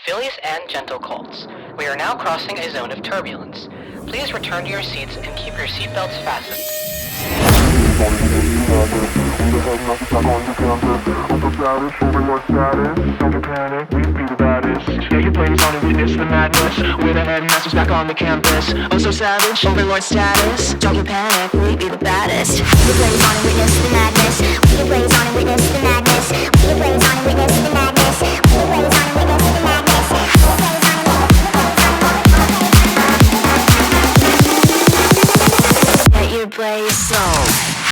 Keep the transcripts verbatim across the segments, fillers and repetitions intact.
Phillies and gentle colts. We are now crossing a zone of turbulence. Please return to your seats and keep your seatbelts fastened. Yeah, your brain's on and witness the madness. We're the headmasters back on the campus. Oh, so savage, overlord status. Don't you panic, we be the baddest. Your brain's on and witness the madness. Your brain's on and witness the madness. Your brain's on and witness the madness. Your brain's on and witness the madness. Your brain's on and Get your blaze on.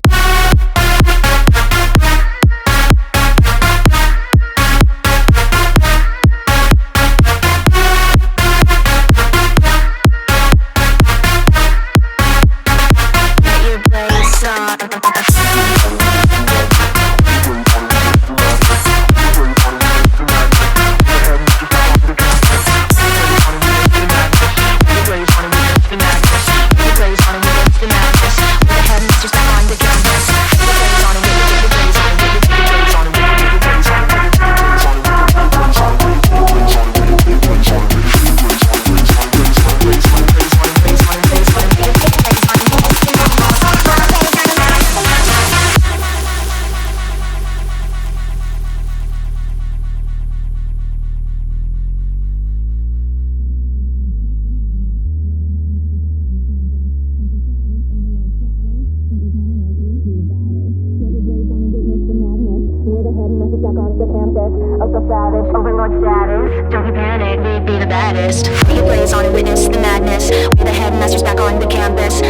Oh, so savage, overlord status. Don't you panic, we be the baddest. We blaze on and witness the madness. We're the headmasters back on the campus.